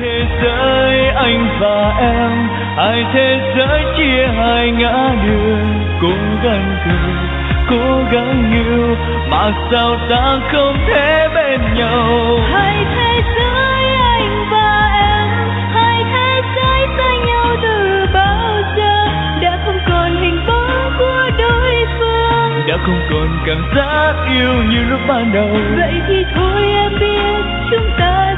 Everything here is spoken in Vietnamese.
thế giới anh và em, hai thế giới chia hai ngã đường. Cố gắng cười, cố gắng yêu, mà sao ta không thể bên nhau. Hai thế giới anh và em, hai thế giới xa nhau từ bao giờ. Đã không còn hình bóng của đối phương, đã không còn cảm giác yêu như lúc ban đầu. vậy thì thôi em biết chúng ta